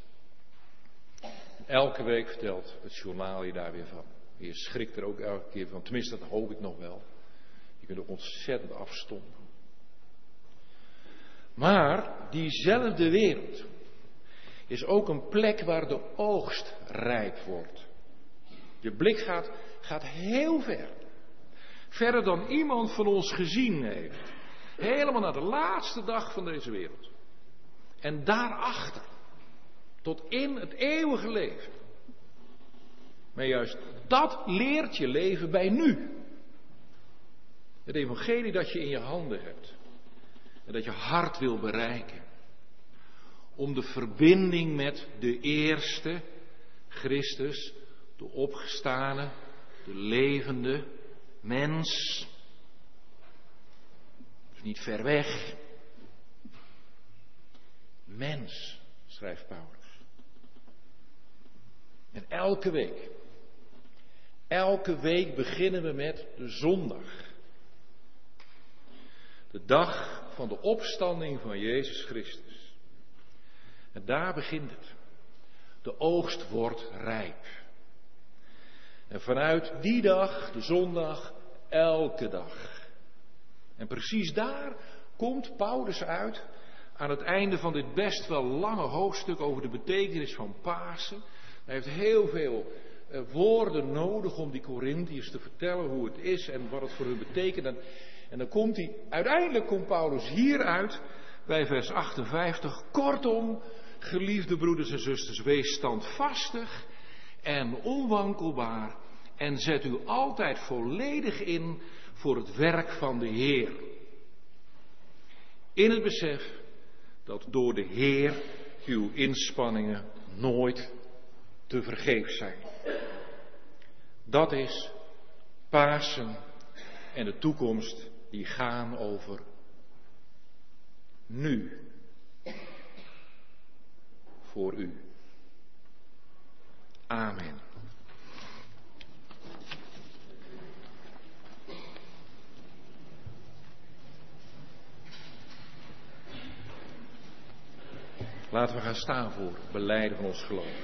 Elke week vertelt het journaal je daar weer van. Je schrikt er ook elke keer van, tenminste dat hoop ik nog wel. Je kunt er ontzettend afstompen. Maar diezelfde wereld is ook een plek waar de oogst rijp wordt. Je blik gaat heel ver. Verder dan iemand van ons gezien heeft. Helemaal naar de laatste dag van deze wereld. En daarachter, tot in het eeuwige leven. Maar juist dat leert je leven bij nu. Het evangelie dat je in je handen hebt. En dat je hart wil bereiken. Om de verbinding met de eerste, Christus, de opgestane, de levende mens. Dus niet ver weg. Mens, schrijft Paulus. En elke week beginnen we met de zondag. De dag van de opstanding van Jezus Christus. En daar begint het. De oogst wordt rijp. En vanuit die dag, de zondag, elke dag. En precies daar komt Paulus uit aan het einde van dit best wel lange hoofdstuk over de betekenis van Pasen. Hij heeft heel veel woorden nodig om die Korintiërs te vertellen hoe het is en wat het voor hun betekent. En dan uiteindelijk komt Paulus hieruit bij vers 58. Kortom, geliefde broeders en zusters, wees standvastig en onwankelbaar en zet u altijd volledig in voor het werk van de Heer. In het besef dat door de Heer uw inspanningen nooit te vergeefs zijn. Dat is Pasen en de toekomst die gaan over nu. Voor u. Amen. Laten we gaan staan voor het belijden van ons geloof.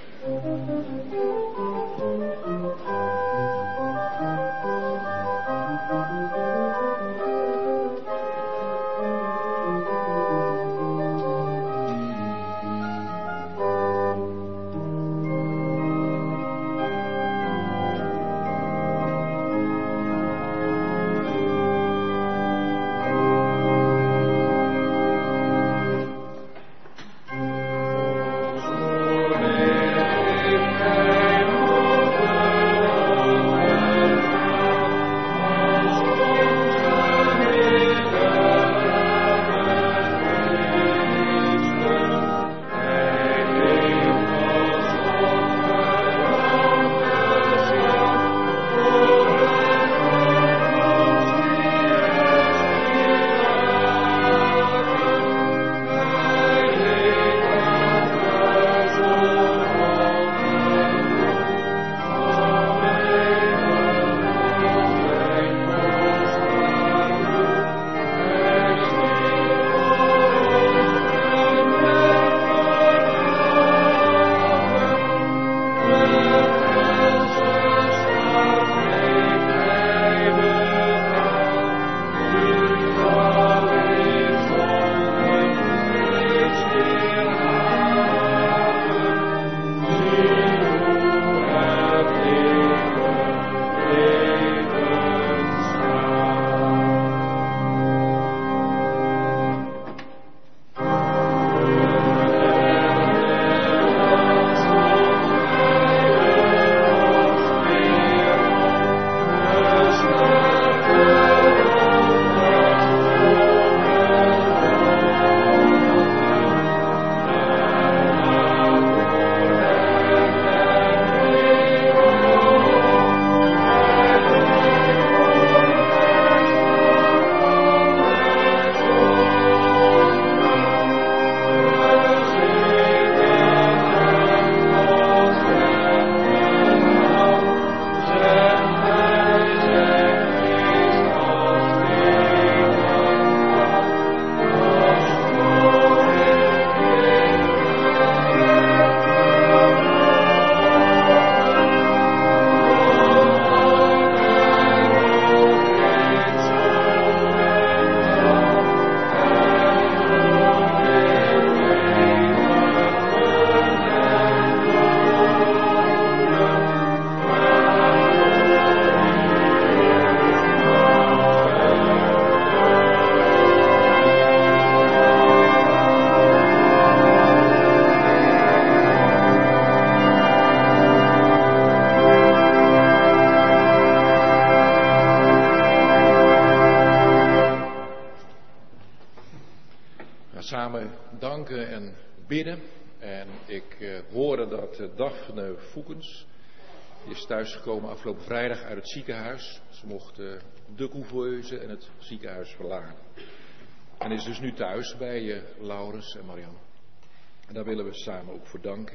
bidden. En ik hoorde dat Daphne Voekens, die is thuisgekomen afgelopen vrijdag uit het ziekenhuis. Ze mocht de couveuse en het ziekenhuis verlaten. En is dus nu thuis bij Laurens en Marianne. En daar willen we samen ook voor danken.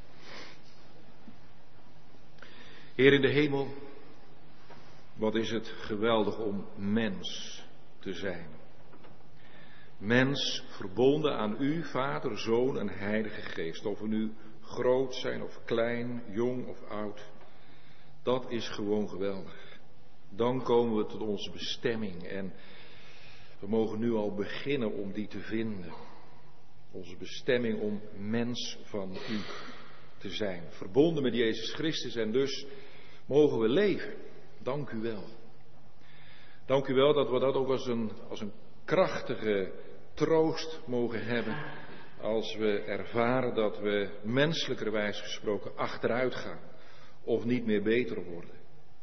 Heer in de hemel, wat is het geweldig om mens te zijn. Mens verbonden aan u, Vader, Zoon en Heilige Geest. Of we nu groot zijn of klein, jong of oud. Dat is gewoon geweldig. Dan komen we tot onze bestemming en we mogen nu al beginnen om die te vinden. Onze bestemming om mens van u te zijn. Verbonden met Jezus Christus en dus mogen we leven. Dank u wel. Dank u wel dat we dat ook als een krachtige troost mogen hebben. Als we ervaren dat we menselijkerwijs gesproken achteruit gaan. Of niet meer beter worden.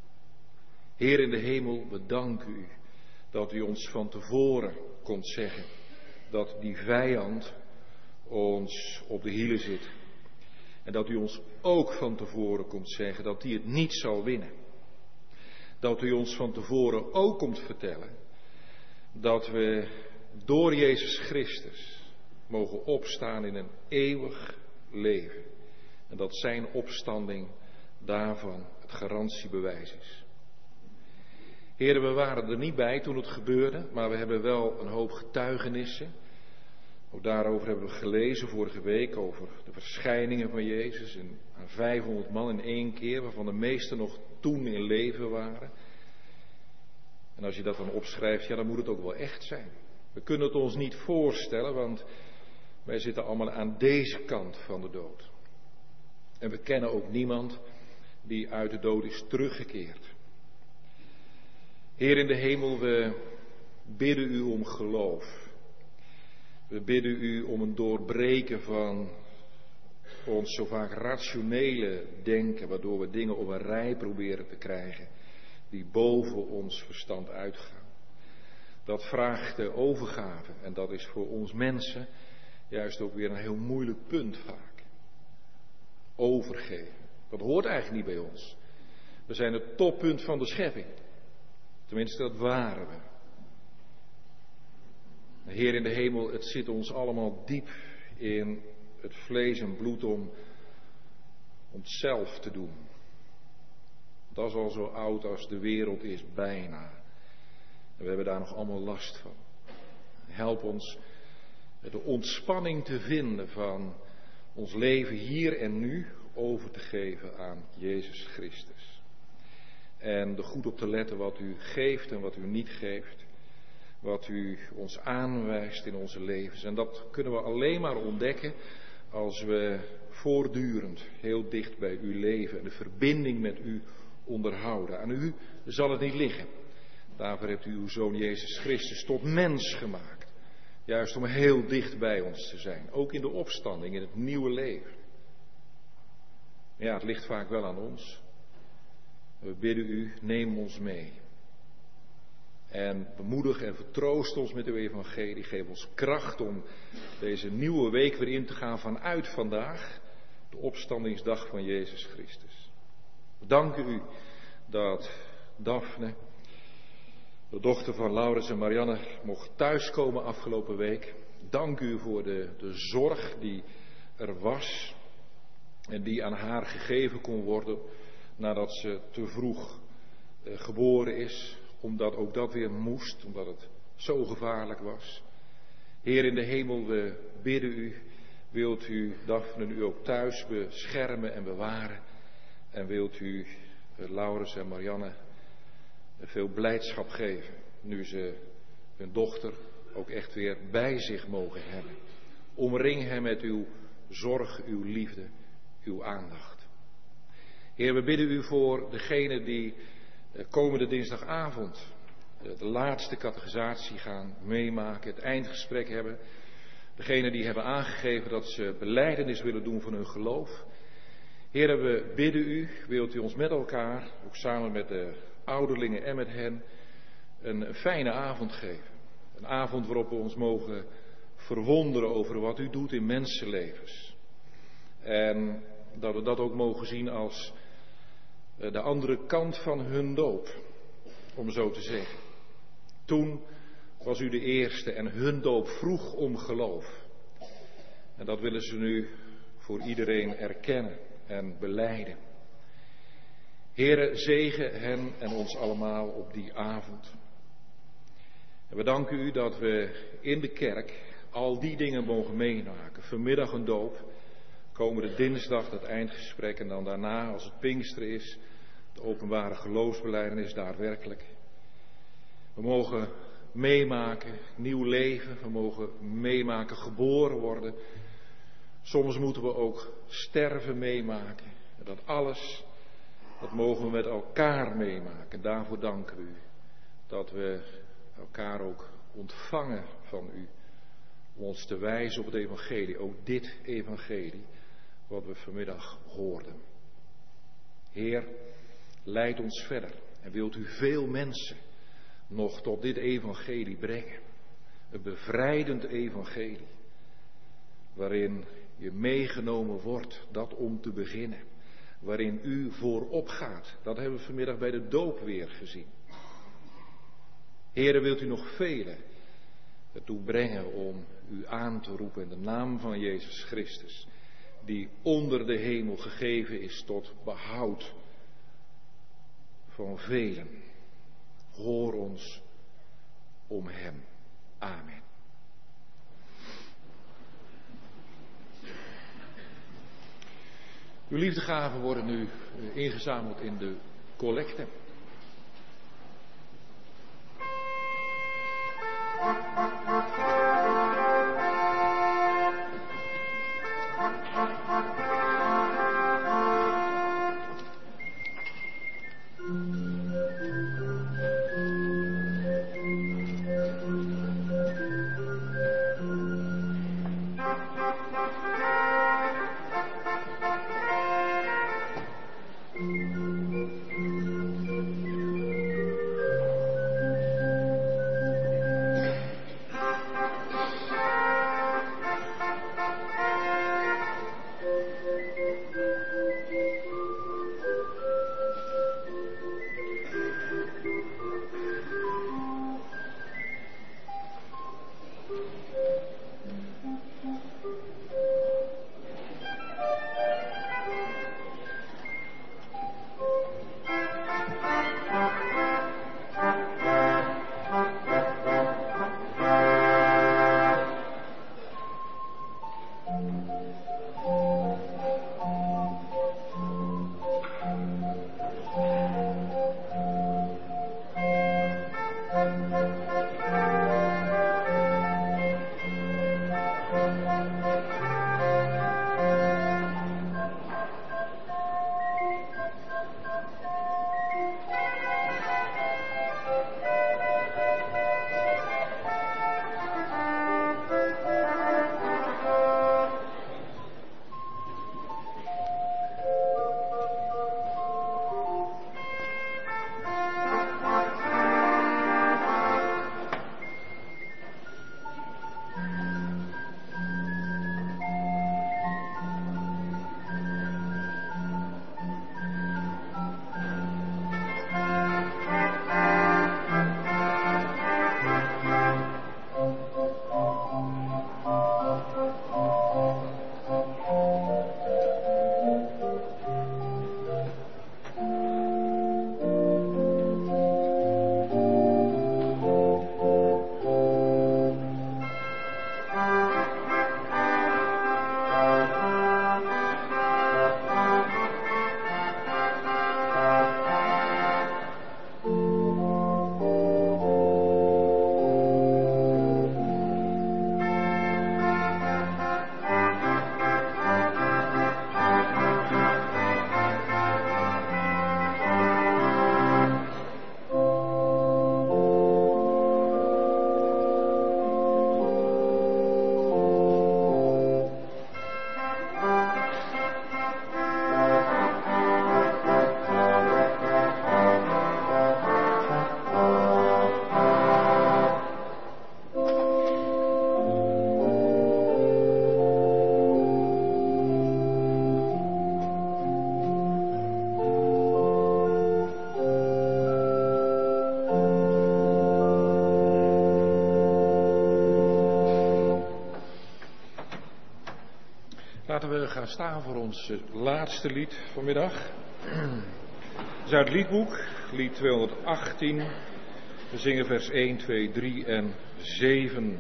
Heer in de hemel, we danken u dat u ons van tevoren kon zeggen dat die vijand ons op de hielen zit. En dat u ons ook van tevoren komt zeggen dat die het niet zal winnen. Dat u ons van tevoren ook komt vertellen dat we door Jezus Christus mogen opstaan in een eeuwig leven. En dat zijn opstanding daarvan het garantiebewijs is. Heren, we waren er niet bij toen het gebeurde, maar we hebben wel een hoop getuigenissen. Ook daarover hebben we gelezen vorige week, over de verschijningen van Jezus aan 500 man in één keer, waarvan de meesten nog toen in leven waren. En als je dat dan opschrijft, ja, dan moet het ook wel echt zijn. We kunnen het ons niet voorstellen, want wij zitten allemaal aan deze kant van de dood. En we kennen ook niemand die uit de dood is teruggekeerd. Heer in de hemel, we bidden u om geloof. We bidden u om een doorbreken van ons zo vaak rationele denken, waardoor we dingen op een rij proberen te krijgen die boven ons verstand uitgaan. Dat vraagt de overgave en dat is voor ons mensen juist ook weer een heel moeilijk punt vaak. Overgeven. Dat hoort eigenlijk niet bij ons. We zijn het toppunt van de schepping. Tenminste, dat waren we. Heer in de hemel, het zit ons allemaal diep in het vlees en bloed om het zelf te doen. Dat is al zo oud als de wereld is, bijna. En we hebben daar nog allemaal last van. Help ons de ontspanning te vinden van ons leven hier en nu over te geven aan Jezus Christus. En er goed op te letten wat u geeft en wat u niet geeft. Wat u ons aanwijst in onze levens. En dat kunnen we alleen maar ontdekken als we voortdurend heel dicht bij u leven en de verbinding met u onderhouden. Aan u zal het niet liggen. Daarvoor hebt u uw Zoon Jezus Christus tot mens gemaakt. Juist om heel dicht bij ons te zijn. Ook in de opstanding, in het nieuwe leven. Ja, het ligt vaak wel aan ons. We bidden u, neem ons mee. En bemoedig en vertroost ons met uw evangelie. Geef ons kracht om deze nieuwe week weer in te gaan vanuit vandaag. De opstandingsdag van Jezus Christus. We danken u dat Daphne, de dochter van Laurens en Marianne, mocht thuiskomen afgelopen week. Dank u voor de zorg die er was. En die aan haar gegeven kon worden nadat ze te vroeg geboren is. Omdat ook dat weer moest, omdat het zo gevaarlijk was. Heer in de hemel, we bidden u, wilt u Daphne nu ook thuis beschermen en bewaren. En wilt u Laurens en Marianne veel blijdschap geven, nu ze hun dochter ook echt weer bij zich mogen hebben. Omring hen met uw zorg, uw liefde, uw aandacht. Heer, we bidden u voor degene die komende dinsdagavond de laatste catechisatie gaan meemaken, het eindgesprek hebben. Degenen die hebben aangegeven dat ze belijdenis willen doen van hun geloof. Heer, we bidden u, wilt u ons met elkaar, ook samen met de ouderlingen en met hen, een fijne avond geven. Een avond waarop we ons mogen verwonderen over wat u doet in mensenlevens. En dat we dat ook mogen zien als de andere kant van hun doop, om zo te zeggen. Toen was u de eerste en hun doop vroeg om geloof. En dat willen ze nu voor iedereen erkennen en belijden. Heere, zegen hen en ons allemaal op die avond. En we danken u dat we in de kerk al die dingen mogen meemaken. Vanmiddag een doop, komende dinsdag dat eindgesprek en dan daarna, als het Pinksteren is, de openbare geloofsbelijdenis daadwerkelijk. We mogen meemaken nieuw leven, we mogen meemaken geboren worden. Soms moeten we ook sterven meemaken. En dat alles, dat mogen we met elkaar meemaken. Daarvoor danken we u dat we elkaar ook ontvangen van u. Om ons te wijzen op het evangelie, ook dit evangelie wat we vanmiddag hoorden. Heer, leid ons verder en wilt u veel mensen nog tot dit evangelie brengen. Een bevrijdend evangelie, waarin je meegenomen wordt, dat om te beginnen. Waarin u voorop gaat, dat hebben we vanmiddag bij de doop weer gezien. Heere, wilt u nog velen ertoe brengen om u aan te roepen in de naam van Jezus Christus, die onder de hemel gegeven is tot behoud van velen. Hoor ons om hem. Amen. Uw liefdegaven worden nu ingezameld in de collecte. Laten we gaan staan voor ons laatste lied vanmiddag. Het is uit het liedboek, lied 218. We zingen vers 1, 2, 3 en 7.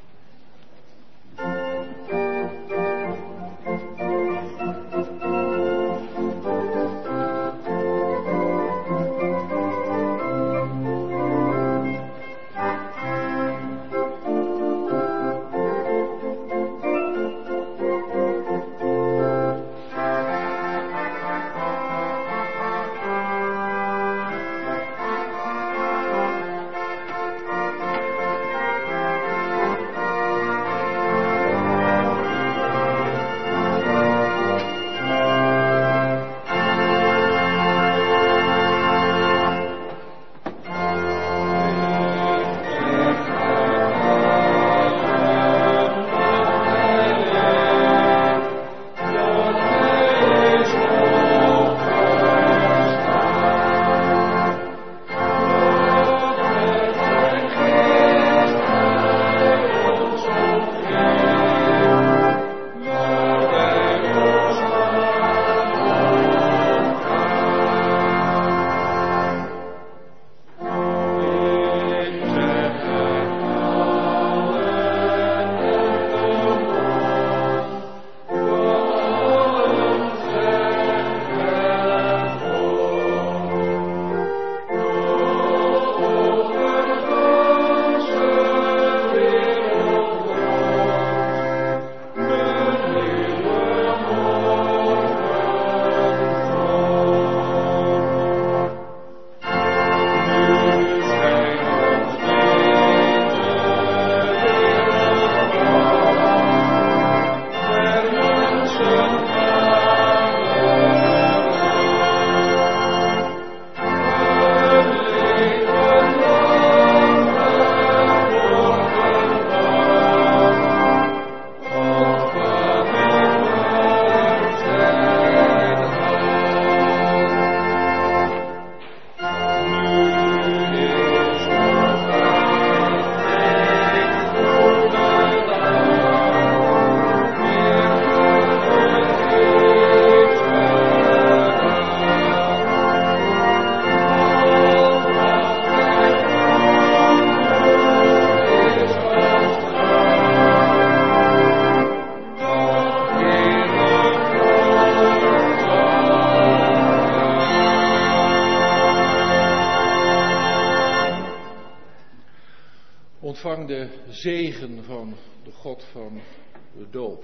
Ontvang de zegen van de God van de doop,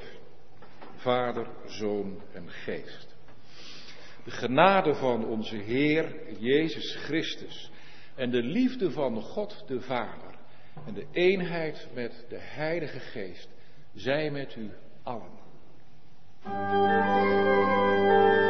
Vader, Zoon en Geest. De genade van onze Heer Jezus Christus en de liefde van God de Vader en de eenheid met de Heilige Geest zij met u allen.